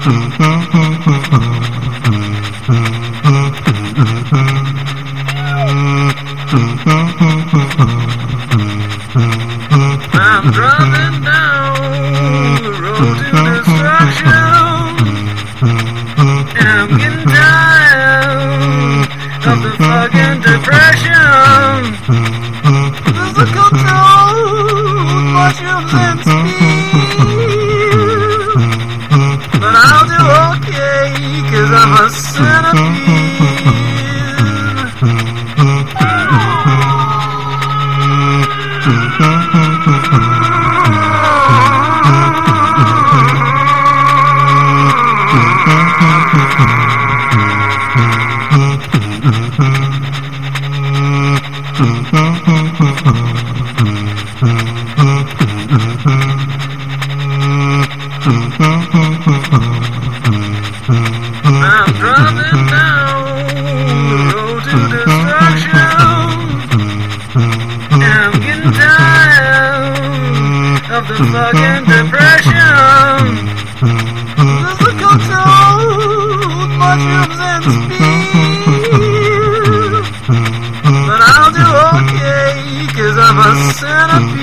I'm driving down the road to destruction, and I'm getting tired of the fucking depression. Physical tone, mushrooms and speed, but I'll do okay, 'cause I'm a centipede. I'm driving down the road to destruction, and I'm getting tired of the fucking depression. Physical tone, mushrooms and speed, but I'll do okay, 'cause I'm a centipede.